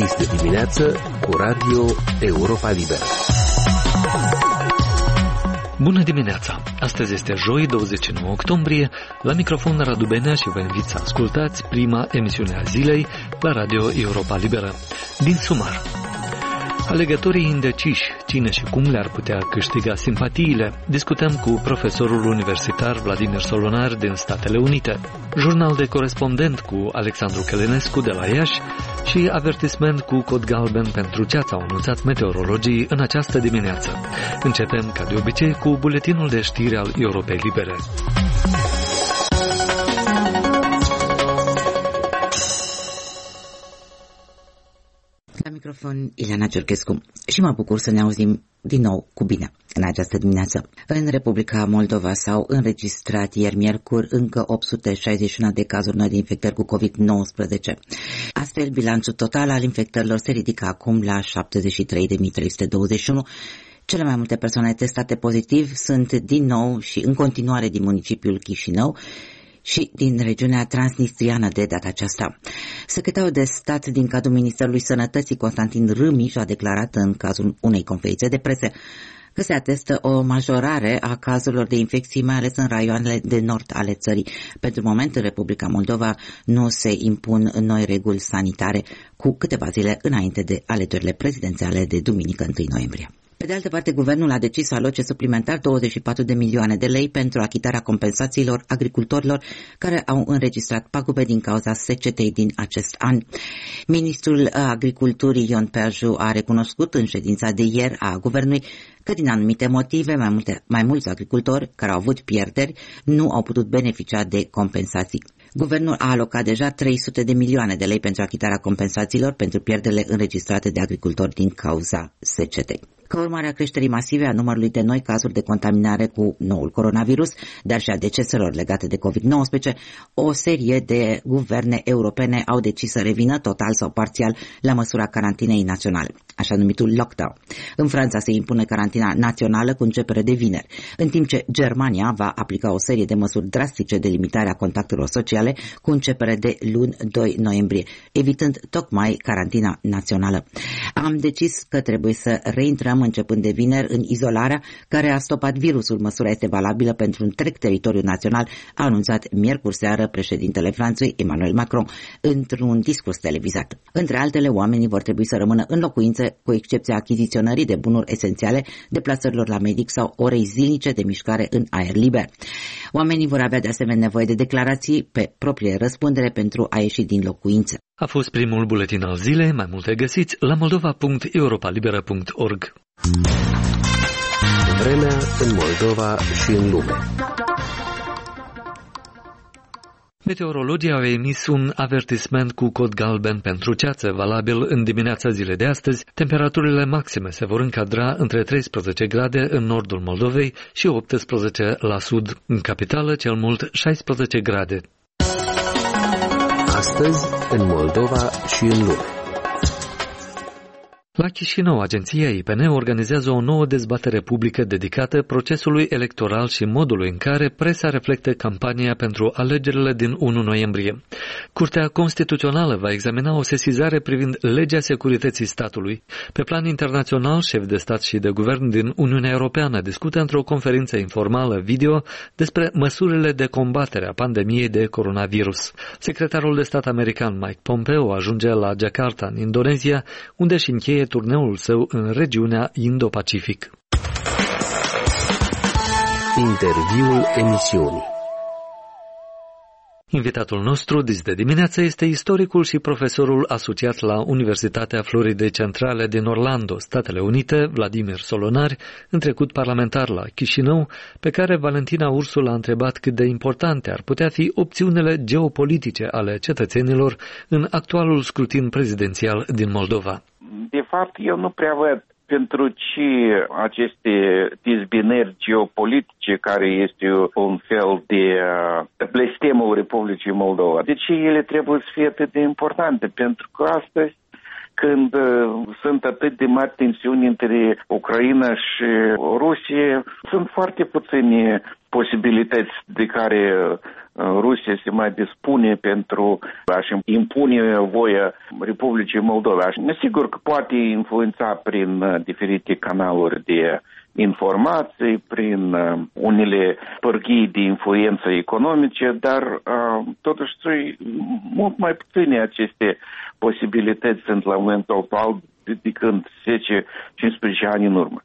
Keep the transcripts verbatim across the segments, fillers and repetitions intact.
Dis de dimineață cu Radio Europa Liberă. Bună dimineața! Astăzi este joi, douăzeci și nouă octombrie. La microfon Radu Benea și vă invit să ascultați prima emisiune a zilei la Radio Europa Liberă. Din sumar. Alegătorii indeciși, cine și cum le-ar putea câștiga simpatiile? Discutăm cu profesorul universitar Vladimir Solonar din Statele Unite, jurnal de corespondent cu Alexandru Călinescu de la Iași și avertisment cu cod galben pentru ceață, au anunțat meteorologii în această dimineață. Începem, ca de obicei, cu buletinul de știri al Europei Libere. La microfon, Ileana Ciorchescu, și mă bucur să ne auzim din nou cu bine în această dimineață. În Republica Moldova s-au înregistrat ieri miercuri încă opt sute șaizeci și unu de cazuri noi de infectări cu covid nouăsprezece. Astfel, bilanțul total al infectărilor se ridică acum la șaptezeci și trei de mii trei sute douăzeci și unu. Cele mai multe persoane testate pozitiv sunt din nou și în continuare din municipiul Chișinău și din regiunea transnistriană de data aceasta. Secretarul de stat din cadrul Ministerului Sănătății, Constantin Râmiș, a declarat în cazul unei conferințe de presă că se atestă o majorare a cazurilor de infecții, mai ales în raioanele de nord ale țării. Pentru moment, în Republica Moldova nu se impun noi reguli sanitare, cu câteva zile înainte de alegerile prezidențiale de duminică întâi noiembrie. Pe de altă parte, guvernul a decis să aloce suplimentar douăzeci și patru de milioane de lei pentru achitarea compensațiilor agricultorilor care au înregistrat pagube din cauza secetei din acest an. Ministrul Agriculturii Ion Perju a recunoscut în ședința de ieri a guvernului că din anumite motive mai, multe, mai mulți agricultori care au avut pierderi nu au putut beneficia de compensații. Guvernul a alocat deja trei sute de milioane de lei pentru achitarea compensațiilor pentru pierderile înregistrate de agricultori din cauza secetei. Ca urmare a creșterii masive a numărului de noi cazuri de contaminare cu noul coronavirus, dar și a deceselor legate de covid nouăsprezece, o serie de guverne europene au decis să revină total sau parțial la măsura carantinei naționale, așa numitul lockdown. În Franța se impune carantina națională cu începere de vineri, în timp ce Germania va aplica o serie de măsuri drastice de limitare a contactelor sociale cu începere de luni doi noiembrie, evitând tocmai carantina națională. Am decis că trebuie să reintrăm începând de vineri în izolarea care a stopat virusul. Măsura este valabilă pentru întreg teritoriul național, a anunțat miercuri seară președintele Franței, Emmanuel Macron, într-un discurs televizat. Între altele, oamenii vor trebui să rămână în locuințe, cu excepția achiziționării de bunuri esențiale, deplasărilor la medic sau orei zilnice de mișcare în aer liber. Oamenii vor avea de asemenea nevoie de declarații pe proprie răspundere pentru a ieși din locuințe. A fost primul buletin al zilei, mai multe găsiți la moldova punct europa liberă punct org. Vremea în Moldova și în lume. Meteorologii au emis un avertisment cu cod galben pentru ceață, valabil în dimineața zilei de astăzi. Temperaturile maxime se vor încadra între treisprezece grade în nordul Moldovei și optsprezece la sud. În capitală, cel mult șaisprezece grade. Astăzi, în Moldova și în lume. La Chișinău, agenția I P N organizează o nouă dezbatere publică dedicată procesului electoral și modului în care presa reflectă campania pentru alegerile din unu noiembrie. Curtea Constituțională va examina o sesizare privind legea securității statului. Pe plan internațional, șefi de stat și de guvern din Uniunea Europeană discută într-o conferință informală video despre măsurile de combatere a pandemiei de coronavirus. Secretarul de stat american Mike Pompeo ajunge la Jakarta, în Indonezia, unde își încheie turneul său în regiunea Indo-Pacific. Interviul emisiunii. Invitatul nostru de dimineață este istoricul și profesorul asociat la Universitatea Floridei Centrale din Orlando, Statele Unite, Vladimir Solonar, în trecut parlamentar la Chișinău, pe care Valentina Ursul a întrebat cât de importante ar putea fi opțiunile geopolitice ale cetățenilor în actualul scrutin prezidențial din Moldova. De fapt, eu nu prea văd pentru ce aceste dezbinări geopolitice, care este un fel de uh, blestemul Republicii Moldova, de ce ele trebuie să fie atât de importante? Pentru că astăzi, când uh, sunt atât de mari tensiuni între Ucraina și Rusia, sunt foarte puțini posibilități de care Rusia se mai dispune pentru a-și impune voia Republicii Moldova. Sigur că poate influența prin diferite canaluri de informații, prin unele pârghii de influență economice, dar totuși mult mai puține aceste posibilități sunt la momentul actual decât zece cincisprezece ani în urmă.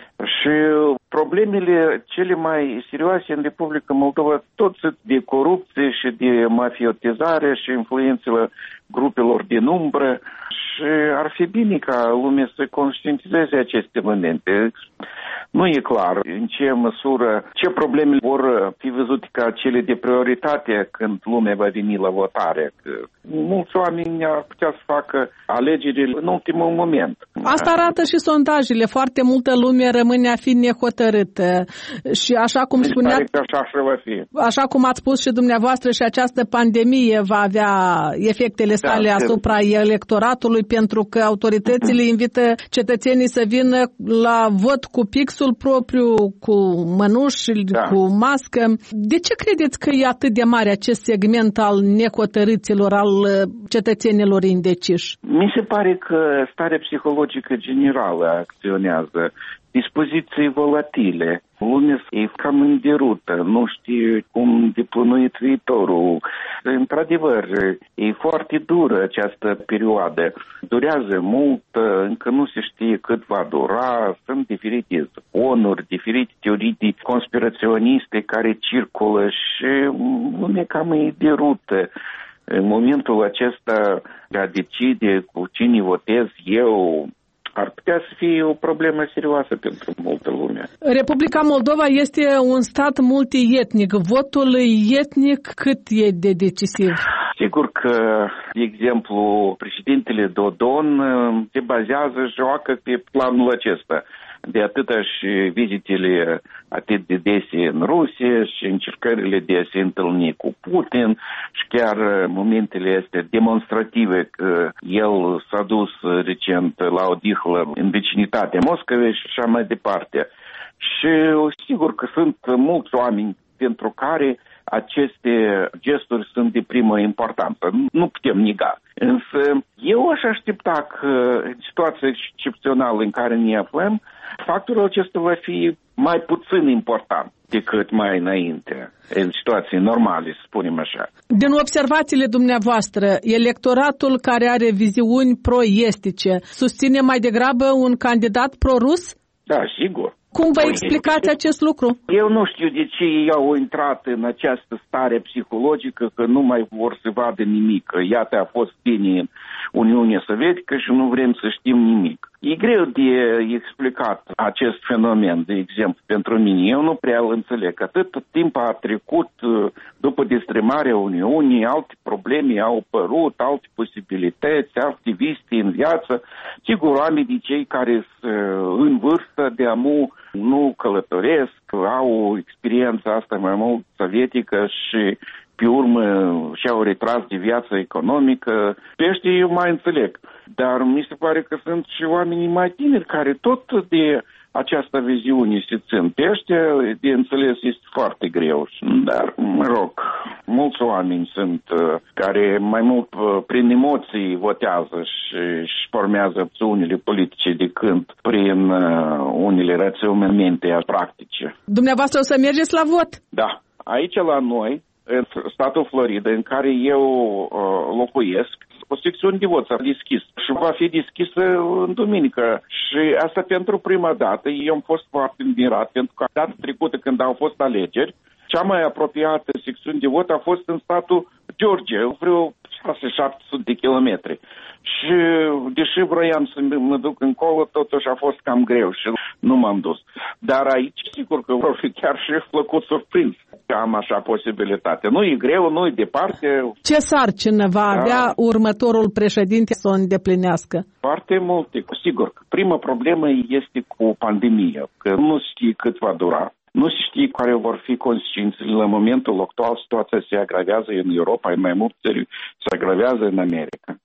Și problemele cele mai serioase în Republica Moldova tot sunt de corupție și de mafiotizare și influențele grupelor din umbră și ar fi bine ca lumea să conștientizeze aceste momente. Nu e clar în ce măsură, ce probleme vor fi văzute ca cele de prioritate când lumea va veni la votare. Că mulți oameni ar putea să facă alegerile în ultimul moment. Asta arată și sondajele. Foarte multă lume rămâne a fi nehotărâtă. Și așa cum spuneați, așa, așa, va fi. Așa cum ați spus și dumneavoastră, și această pandemie va avea efectele sale da, asupra de... electoratului, pentru că autoritățile invită cetățenii să vină la vot cu pixul propriu, cu mănuși, da. cu mască. De ce credeți că e atât de mare acest segment al nehotărâților, al cetățenilor indeciși? Mi se pare că starea psihologică generală acționează. Dispoziții volatile. Lumea e cam înderută, nu știe cum de plănuit viitorul. Într-adevăr, e foarte dură această perioadă. Durează mult, încă nu se știe cât va dura, sunt diferite zvonuri, diferite teorii conspiraționiste care circulă și lumea cam e derută. În momentul acesta de a decide cu cine votez eu, ar putea să fie o problemă serioasă pentru multă lume. Republica Moldova este un stat multietnic. Votul etnic cât e de decisiv? Sigur că, de exemplu, președintele Dodon se bazează, joacă pe planul acesta. De atâta și vizitele atât de dese în Rusia și încercările de a se întâlni cu Putin și chiar momentele astea demonstrative că el s-a dus recent la odihlă în vecinitatea Moscovei și așa mai departe. Și sigur că sunt mulți oameni pentru care aceste gesturi sunt de primă importanță. Nu putem nega. Însă eu aș aștepta că în situația excepțională în care ne aflăm, factorul acesta va fi mai puțin important decât mai înainte, în situații normale, să spunem așa. Din observațiile dumneavoastră, electoratul care are viziuni pro-estice susține mai degrabă un candidat pro-rus? Da, sigur. Cum vă explicați acest lucru? Eu nu știu de ce ei au intrat în această stare psihologică că nu mai vor să vadă nimic. Iată, a fost bine în Uniunea Sovietică și nu vrem să știm nimic. E greu de explicat acest fenomen, de exemplu, pentru mine. Eu nu prea îl înțeleg. Atât timp a trecut după destrămarea Uniunii, alte probleme au apărut, alte posibilități, alte viste în viață. Sigur, oamenii cei care sunt în vârstă de amu nu călătoresc, au experiența asta mai mult sovietică și pe urmă și-au retras de viață economică. Pe ăștia eu mai înțeleg. Dar mi se pare că sunt și oamenii mai tineri care tot de această viziune se țin. Pe ăștia, de înțeles, este foarte greu. Dar, mă rog, mulți oameni sunt care mai mult prin emoții votează și își formează opțiunile politice decât prin unele raționamente practice. Dumneavoastră o să mergeți la vot? Da. Aici la noi, în statul Florida, în care eu uh, locuiesc, o secțiune de vot s-a deschis și va fi deschisă în duminică. Și asta pentru prima dată. Eu am fost foarte admirat, pentru că data trecută când au fost alegeri, cea mai apropiată secțiune de vot a fost în statul Georgia, vreo șase șapte sute de kilometri. Și deși vroiam să mă duc încolo, totuși a fost cam greu și nu m-am dus. Dar aici, sigur că vreau fi chiar și plăcut surprins că am așa posibilitate. Nu e greu, nu e departe. Ce sarcină va da. avea următorul președinte să o îndeplinească? Foarte multe. Sigur, prima problemă este cu pandemia, că nu știe cât va dura. Nu se știe care vor fi consecințele. La momentul actual situația se agravează în Europa, în mai multe țări se agravează în America.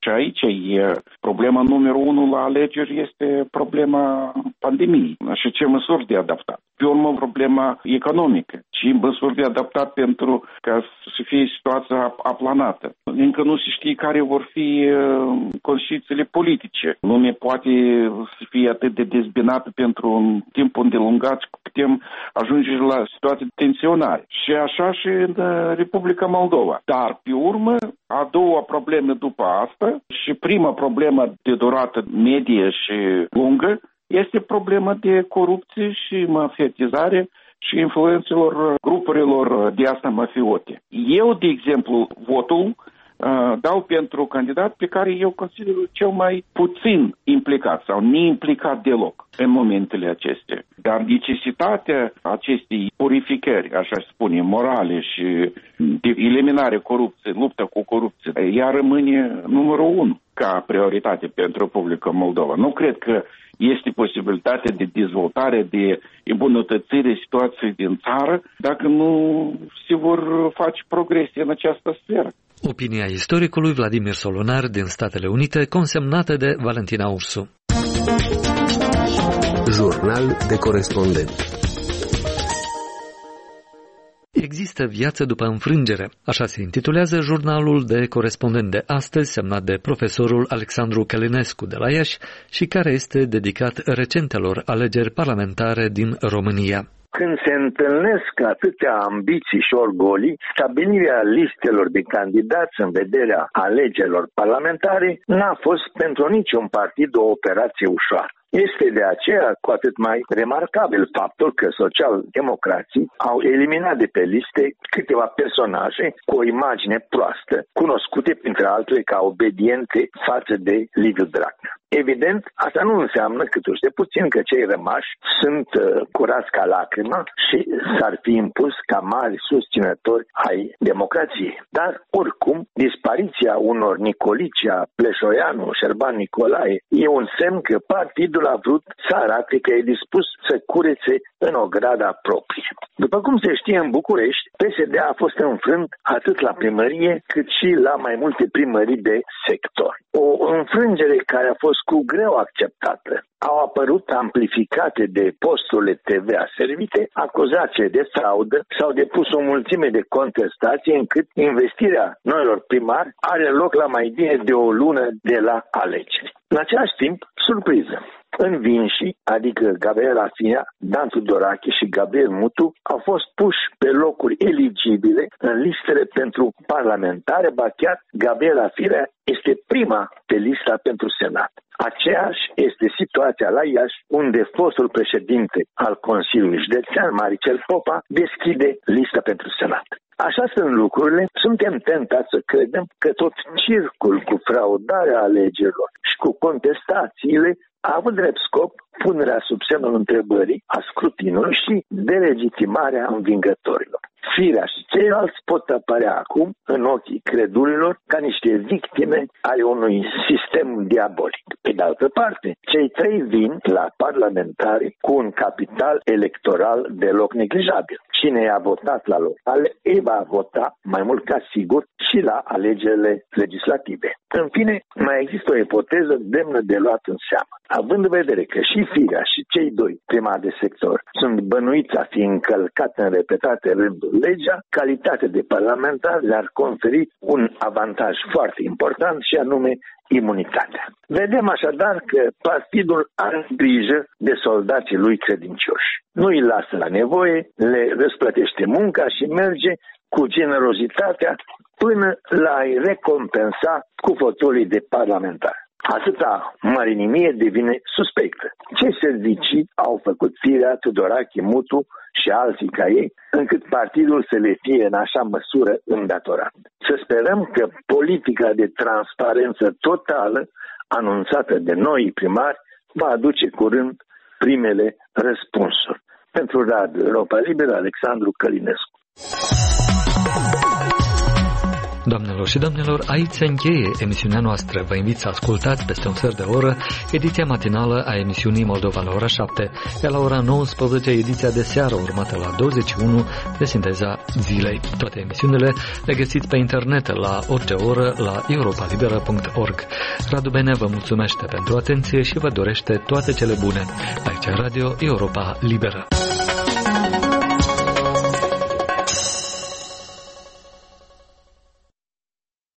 Și aici e problema numărul unu la alegeri, este problema pandemiei și ce măsuri de adaptat. Pe urmă, problema economică, ce măsuri de adaptat pentru ca să fie situația aplanată. Încă nu se știe care vor fi consecințele politice. Lumea poate să fie atât de dezbinată pentru un timp îndelungat că putem ajunge la situații de tensionare. Și așa și în Republica Moldova. Dar, pe urmă, a doua problemă după asta și prima problemă de durată medie și lungă este problema de corupție și mafiatizare și influențelor grupurilor de asta mafiote. Eu, de exemplu, votul dau pentru candidat pe care eu consider cel mai puțin implicat sau neimplicat deloc în momentele acestea. Dar necesitatea acestei purificări, așa spune, morale și de eliminare corupției, lupta cu corupție, ea rămâne numărul unu ca prioritate pentru Republica Moldova. Nu cred că este posibilitatea de dezvoltare, de îmbunătățire situației din țară dacă nu se vor face progrese în această sferă. Opinia istoricului Vladimir Solunar din Statele Unite, consemnată de Valentina Ursu. Jurnal de corespondent. Există viață după înfrângere, așa se intitulează jurnalul de corespondent de astăzi, semnat de profesorul Alexandru Călinescu de la Iași și care este dedicat recentelor alegeri parlamentare din România. Când se întâlnesc atâtea ambiții și orgolii, stabilirea listelor de candidați în vederea alegerilor parlamentare n-a fost pentru niciun partid o operație ușoară. Este de aceea cu atât mai remarcabil faptul că social-democrații au eliminat de pe liste câteva personaje cu o imagine proastă, cunoscute printre altele ca obediente față de Liviu Dragnea. Evident, asta nu înseamnă câtuși de puțin că cei rămași sunt uh, curați ca lacrimă și s-ar fi impus ca mari susținători ai democrației. Dar, oricum, dispariția unor Nicolicea, Pleșoianu, Șerban Nicolae e un semn că partidul a vrut să arate că e dispus să curețe în ograda proprie. După cum se știe în București, P S D a fost înfrânt atât la primărie cât și la mai multe primării de sector. O înfrângere care a fost cu greu acceptată. Au apărut amplificate de posturile T V A servite acuzații de fraudă, s-au depus o mulțime de contestații încât investirea noilor primari are loc la mai bine de o lună de la alegeri. În același timp, surpriză. Învinșii, adică Gabriela Firea, Dan Tudorache și Gabriel Mutu, au fost puși pe locuri eligibile în listele pentru parlamentare, ba chiar Gabriela Firea este prima pe lista pentru Senat. Aceeași este situația la Iași, unde fostul președinte al Consiliului Județean, Maricel Popa, deschide lista pentru Senat. Așa sunt lucrurile, suntem tentați să credem că tot circul cu fraudarea alegerilor și cu contestațiile a avut drept scop punerea sub semnul întrebării a scrutinului și delegitimarea învingătorilor. Firea și ceilalți pot apărea acum în ochii credulilor ca niște victime ale unui sistem diabolic. Pe de altă parte, cei trei vin la parlamentari cu un capital electoral deloc neglijabil. Cine a votat la locale, ei va vota mai mult ca sigur și la alegerile legislative. În fine, mai există o ipoteză demnă de luat în seamă. Având în vedere că și Firea și cei doi primari de sector sunt bănuiți a fi încălcat în repetate rânduri legea, calitatea de parlamentar le-ar conferi un avantaj foarte important și anume imunitatea. Vedem așadar că partidul are grijă de soldații lui credincioși. Nu îi lasă la nevoie, le răsplătește munca și merge cu generozitatea până la a-i recompensa cu fotolii de parlamentar. Atâta mărinimie devine suspectă. Ce servicii au făcut Firea, Tudorache, Mutu și alții ca ei, încât partidul să le fie în așa măsură îndatorat? Să sperăm că politica de transparență totală anunțată de noi primari va aduce curând primele răspunsuri. Pentru Radio Europa Liberă, Alexandru Călinescu. Doamnelor și domnilor, aici se încheie emisiunea noastră. Vă invit să ascultați peste un sfert de oră ediția matinală a emisiunii Moldova la ora șapte, iar la ora nouăsprezece ediția de seară urmată la douăzeci și unu de Sinteza Zilei. Toate emisiunile le găsiți pe internet la orice oră la europa libera punct org. Radu Benea vă mulțumește pentru atenție și vă dorește toate cele bune. Aici Radio Europa Liberă.